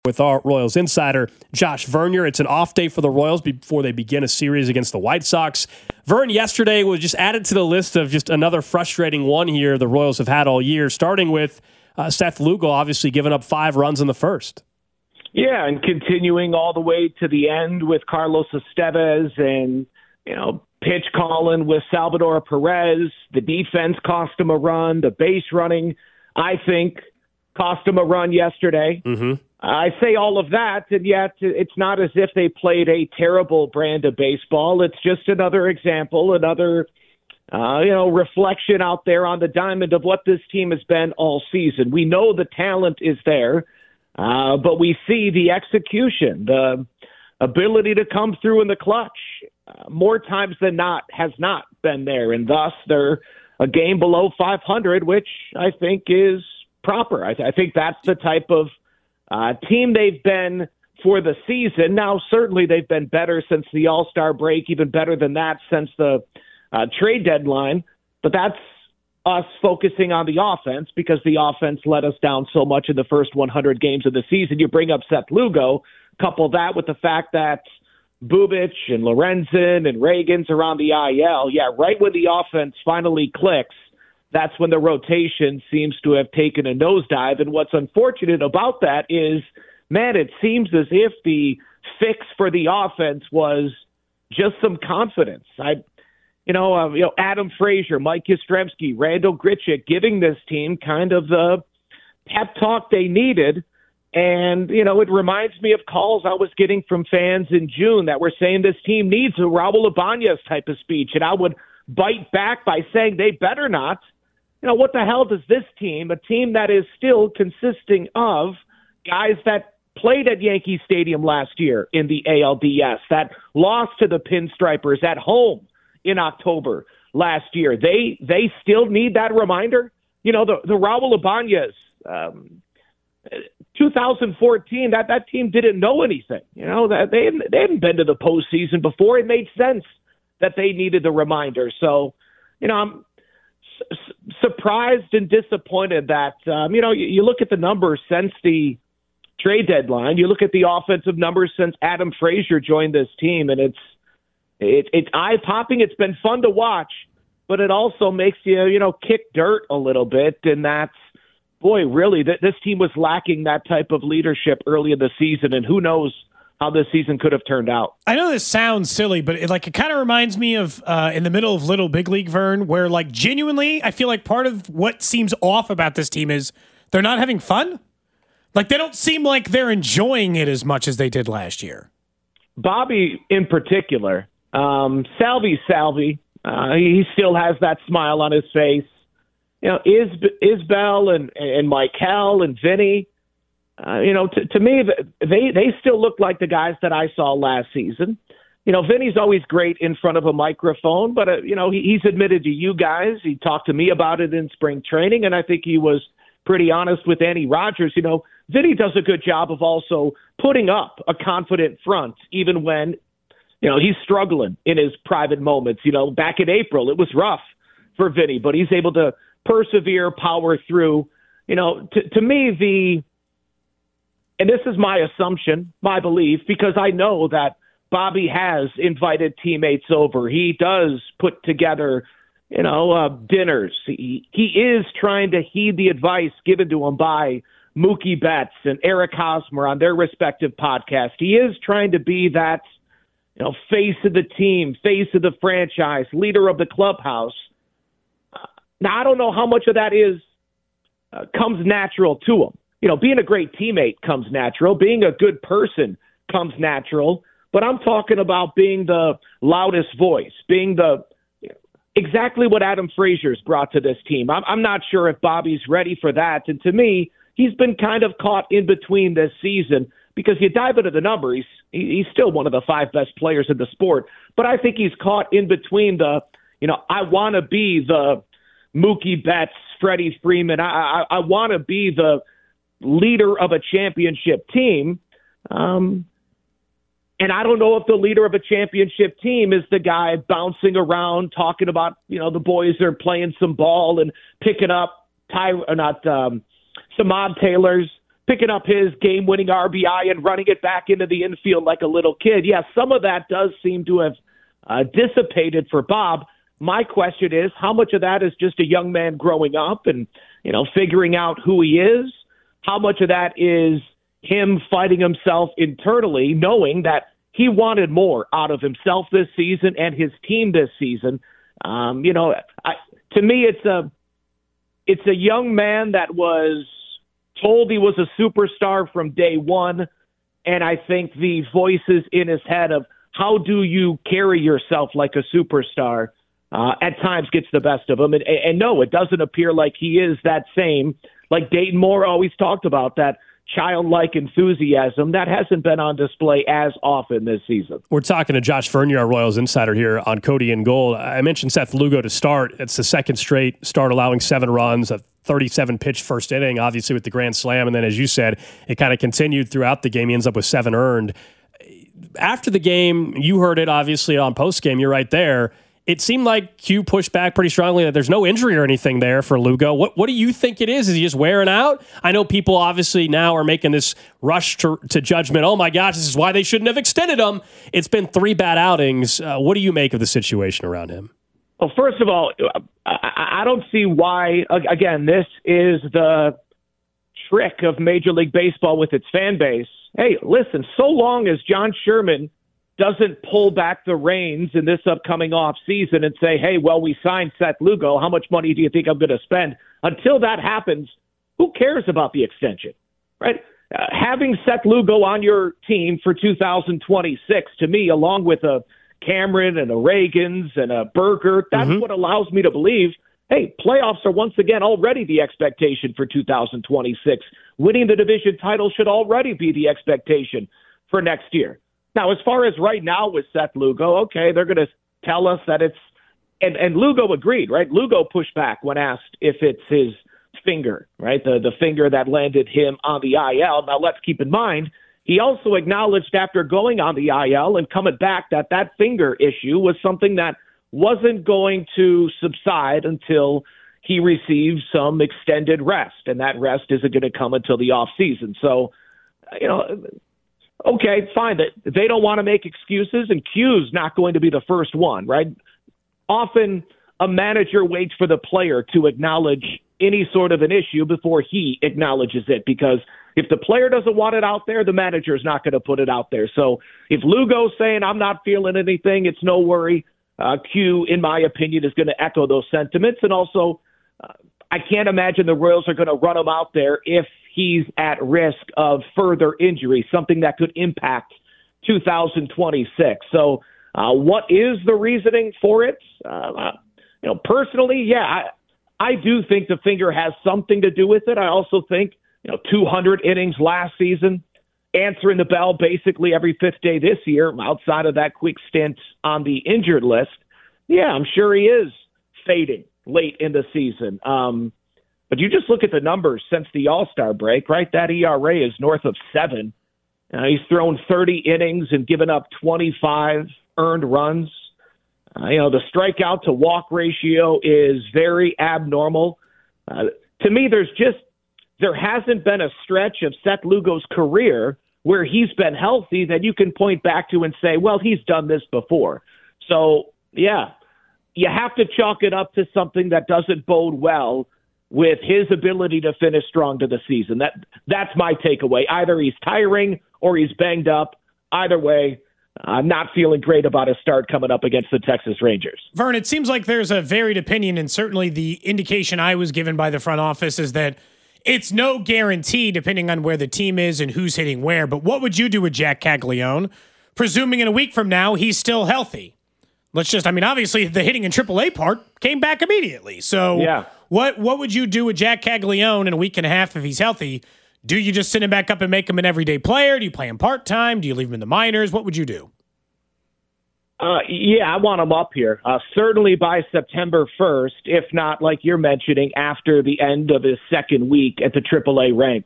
with our Royals insider, Josh Vernier. It's an off day for the Royals before they begin a series against the White Sox. Vern yesterday was just added to the list of just another frustrating one here the Royals have had all year, starting with Seth Lugo obviously giving up 5 runs in the first. Yeah, and continuing all the way to the end with Carlos Estevez and, pitch calling with Salvador Perez. The defense cost him a run. The base running, I think, cost him a run yesterday. Mm-hmm. I say all of that, and yet it's not as if they played a terrible brand of baseball. It's just another example, another reflection out there on the diamond of what this team has been all season. We know the talent is there, but we see the execution, the ability to come through in the clutch, more times than not has not been there, and thus they're a game below 500, which I think is proper. I think that's the type of team they've been for the season. Now, certainly they've been better since the All-Star break, even better than that since the trade deadline. But that's us focusing on the offense because the offense let us down so much in the first 100 games of the season. You bring up Seth Lugo, couple that with the fact that Bubic and Lorenzen and Reagan's are on the IL. Yeah, right when the offense finally clicks, that's when the rotation seems to have taken a nosedive. And what's unfortunate about that is, man, it seems as if the fix for the offense was just some confidence. Adam Frazier, Mike Yastrzemski, Randall Grichuk giving this team kind of the pep talk they needed. And, it reminds me of calls I was getting from fans in June that were saying this team needs a Raul Ibanez type of speech. And I would bite back by saying they better not. What the hell does this team, a team that is still consisting of guys that played at Yankee Stadium last year in the ALDS, that lost to the Pinstripers at home in October last year, they still need that reminder? The Raul Ibanez, 2014, that team didn't know anything. That they hadn't been to the postseason before. It made sense that they needed the reminder. So, I'm surprised and disappointed that, you look at the numbers since the trade deadline, you look at the offensive numbers since Adam Frazier joined this team, and it's eye-popping. It's been fun to watch, but it also makes you, kick dirt a little bit, and that's, boy, really, this team was lacking that type of leadership early in the season, and who knows how this season could have turned out. I know this sounds silly, but it kind of reminds me of in the middle of Little Big League, Vern, where genuinely I feel like part of what seems off about this team is they're not having fun. They don't seem like they're enjoying it as much as they did last year. Bobby in particular, Salvi, he still has that smile on his face. Isbell and Michael and Vinny, to me, they still look like the guys that I saw last season. Vinny's always great in front of a microphone, but, he's admitted to you guys. He talked to me about it in spring training, and I think he was pretty honest with Andy Rogers. Vinny does a good job of also putting up a confident front, even when, he's struggling in his private moments. Back in April, it was rough for Vinny, but he's able to persevere, power through. To me, and this is my assumption, my belief, because I know that Bobby has invited teammates over. He does put together, dinners. He is trying to heed the advice given to him by Mookie Betts and Eric Hosmer on their respective podcasts. He is trying to be that, face of the team, face of the franchise, leader of the clubhouse. Now, I don't know how much of that comes natural to him. Being a great teammate comes natural. Being a good person comes natural. But I'm talking about being the loudest voice, being exactly what Adam Frazier's brought to this team. I'm not sure if Bobby's ready for that. And to me, he's been kind of caught in between this season because you dive into the numbers, he's still one of the 5 best players in the sport. But I think he's caught in between I want to be the Mookie Betts, Freddie Freeman. I want to be the leader of a championship team. And I don't know if the leader of a championship team is the guy bouncing around talking about, the boys are playing some ball and picking up Samad Taylor's picking up his game-winning RBI and running it back into the infield like a little kid. Yeah, some of that does seem to have dissipated for Bob. My question is, how much of that is just a young man growing up and, figuring out who he is? How much of that is him fighting himself internally, knowing that he wanted more out of himself this season and his team this season? To me, it's a young man that was told he was a superstar from day one, and I think the voices in his head of how do you carry yourself like a superstar at times gets the best of him. And no, it doesn't appear like he is that same, like Dayton Moore always talked about, that childlike enthusiasm that hasn't been on display as often this season. We're talking to Josh Vernier, our Royals insider here on Cody and Gold. I mentioned Seth Lugo to start. It's the second straight start allowing 7 runs, a 37-pitch first inning, obviously with the grand slam. And then, as you said, it kind of continued throughout the game. He ends up with 7 earned. After the game, you heard it, obviously, on postgame. You're right there. It seemed like Q pushed back pretty strongly that there's no injury or anything there for Lugo. What do you think it is? Is he just wearing out? I know people obviously now are making this rush to judgment. Oh, my gosh, this is why they shouldn't have extended him. It's been 3 bad outings. What do you make of the situation around him? Well, first of all, I don't see why, again, this is the trick of Major League Baseball with its fan base. Hey, listen, so long as John Sherman doesn't pull back the reins in this upcoming off season and say, hey, well, we signed Seth Lugo. How much money do you think I'm going to spend? Until that happens, who cares about the extension, right? Having Seth Lugo on your team for 2026, to me, along with a Cameron and a Reagans and a Berger, that's what allows me to believe, hey, playoffs are once again already the expectation for 2026. Winning the division title should already be the expectation for next year. Now, as far as right now with Seth Lugo, okay, they're going to tell us that it's – and Lugo agreed, right? Lugo pushed back when asked if it's his finger, right, the finger that landed him on the IL. Now, let's keep in mind, he also acknowledged after going on the IL and coming back that finger issue was something that wasn't going to subside until he received some extended rest, and that rest isn't going to come until the offseason. So, okay, fine. They don't want to make excuses, and Q's not going to be the first one, right? Often a manager waits for the player to acknowledge any sort of an issue before he acknowledges it, because if the player doesn't want it out there, the manager is not going to put it out there. So if Lugo's saying, I'm not feeling anything, it's no worry, Q, in my opinion, is going to echo those sentiments. And also, I can't imagine the Royals are going to run him out there if he's at risk of further injury, something that could impact 2026. So what is the reasoning for it? Personally, yeah, I do think the finger has something to do with it. I also think, 200 innings last season, answering the bell basically every 5th day this year, outside of that quick stint on the injured list. Yeah, I'm sure he is fading late in the season. But you just look at the numbers since the All-Star break, right? That ERA is north of 7. He's thrown 30 innings and given up 25 earned runs. The strikeout to walk ratio is very abnormal. To me, there hasn't been a stretch of Seth Lugo's career where he's been healthy that you can point back to and say, well, he's done this before. So, yeah, you have to chalk it up to something that doesn't bode well with his ability to finish strong to the season. That's my takeaway. Either he's tiring or he's banged up. Either way, I'm not feeling great about his start coming up against the Texas Rangers. Vern, it seems like there's a varied opinion, and certainly the indication I was given by the front office is that it's no guarantee depending on where the team is and who's hitting where. But what would you do with Jack Caglione, presuming in a week from now he's still healthy? Obviously the hitting in AAA part came back immediately. So yeah. What would you do with Jack Caglione in a week and a half if he's healthy? Do you just send him back up and make him an everyday player? Do you play him part-time? Do you leave him in the minors? What would you do? Yeah, I want him up here. Certainly by September 1st, if not, like you're mentioning, after the end of his second week at the AAA ranks.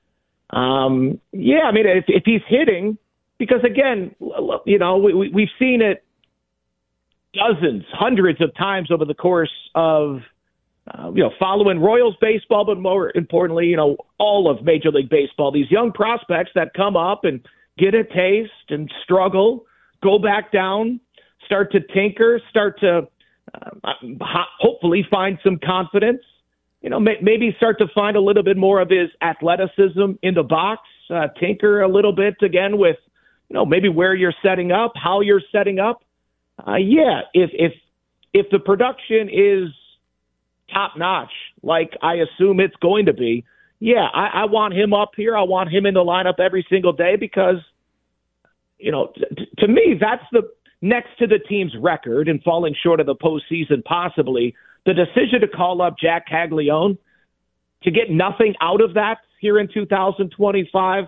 If he's hitting, because again, we've seen it dozens, hundreds of times over the course of following Royals baseball, but more importantly, all of Major League Baseball. These young prospects that come up and get a taste and struggle, go back down, start to tinker, start to hopefully find some confidence. Maybe start to find a little bit more of his athleticism in the box, tinker a little bit again with, maybe where you're setting up, how you're setting up. If the production is top notch, like I assume it's going to be, I want him up here. I want him in the lineup every single day because, to me, that's the next to the team's record and falling short of the postseason possibly. The decision to call up Jack Caglianone, to get nothing out of that here in 2025,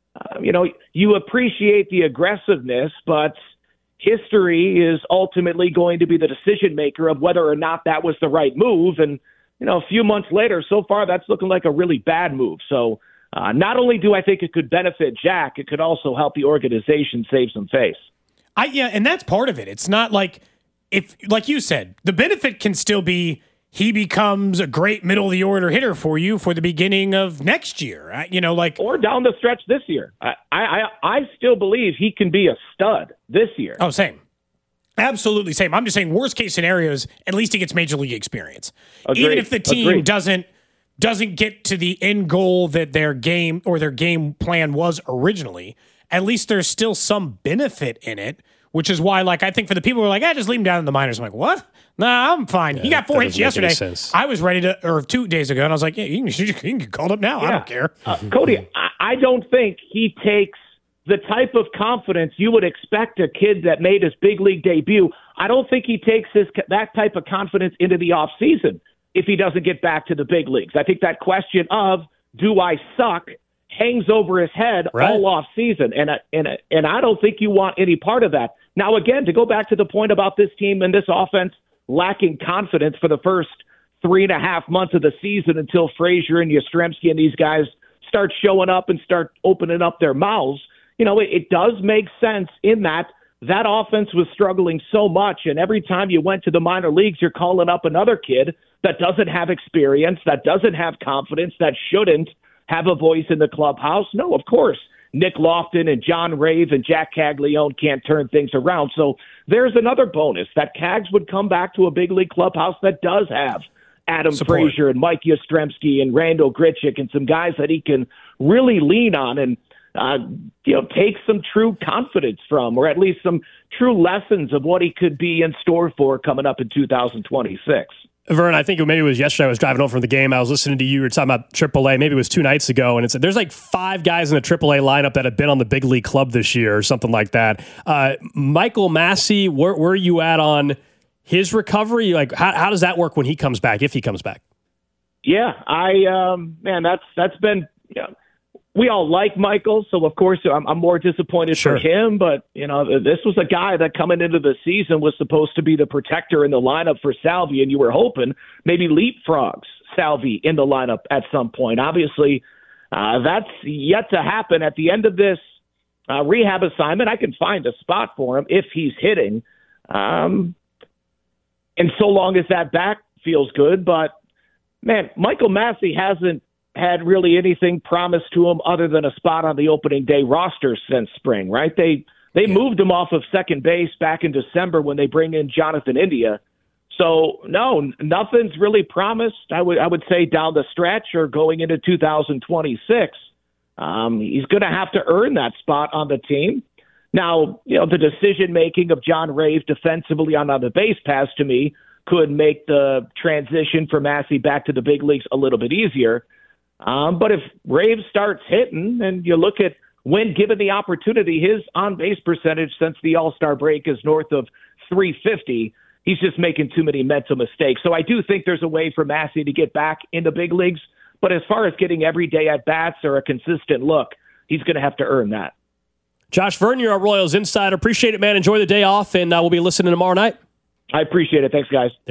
you appreciate the aggressiveness, but history is ultimately going to be the decision maker of whether or not that was the right move. And, a few months later, so far, that's looking like a really bad move. So not only do I think it could benefit Jack, it could also help the organization save some face. And that's part of it. It's not like, if, like you said, the benefit can still be he becomes a great middle of the order hitter for you for the beginning of next year, or down the stretch this year. I still believe he can be a stud this year. Oh, same. Absolutely same. I'm just saying worst case scenarios, at least he gets major league experience. Agreed. Even if the team doesn't get to the end goal that their game plan was originally, at least there's still some benefit in it, which is why, I think for the people who are like, just leave him down in the minors. I'm like, what? Nah, I'm fine. He got 4 hits yesterday. I was ready to, or 2 days ago, and I was like, you can get called up now. I don't care. Cody, I don't think he takes the type of confidence you would expect a kid that made his big league debut. I don't think he takes that type of confidence into the offseason if he doesn't get back to the big leagues. I think that question of, do I suck, hangs over his head all off season. And I don't think you want any part of that. Now, again, to go back to the point about this team and this offense lacking confidence for the first 3.5 months of the season until Frazier and Yastrzemski and these guys start showing up and start opening up their mouths, it does make sense in that offense was struggling so much. And every time you went to the minor leagues, you're calling up another kid that doesn't have experience, that doesn't have confidence, that shouldn't have a voice in the clubhouse. No, of course, Nick Lofton and John Rave and Jack Caglianone can't turn things around. So there's another bonus that Cags would come back to a big league clubhouse that does have Adam Frazier and Mike Yastrzemski and Randall Grichuk and some guys that he can really lean on and take some true confidence from, or at least some true lessons of what he could be in store for coming up in 2026. Vern, I think maybe it was yesterday I was driving home from the game. I was listening to you were talking about AAA. Maybe it was 2 nights ago. And there's 5 guys in the AAA lineup that have been on the big league club this year or something like that. Michael Massey, where are you at on his recovery? How does that work when he comes back, if he comes back? Yeah, that's been, we all like Michael, so of course I'm more disappointed for him. But this was a guy that coming into the season was supposed to be the protector in the lineup for Salvi, and you were hoping maybe leapfrogs Salvi in the lineup at some point. Obviously, that's yet to happen. At the end of this rehab assignment, I can find a spot for him if he's hitting, and so long as that back feels good. But man, Michael Massey hasn't had really anything promised to him other than a spot on the opening day roster since spring, right? They moved him off of second base back in December when they bring in Jonathan India. So no, nothing's really promised. I would say down the stretch or going into 2026. He's going to have to earn that spot on the team. Now, the decision making of John Rave defensively on the base pass to me could make the transition for Massey back to the big leagues a little bit easier. But if Rave starts hitting and you look at when given the opportunity, his on-base percentage since the All-Star break is north of 350. He's just making too many mental mistakes. So I do think there's a way for Massey to get back in the big leagues. But as far as getting everyday at-bats or a consistent look, he's going to have to earn that. Josh Vern, you're our Royals insider. Appreciate it, man. Enjoy the day off, and we'll be listening tomorrow night. I appreciate it. Thanks, guys.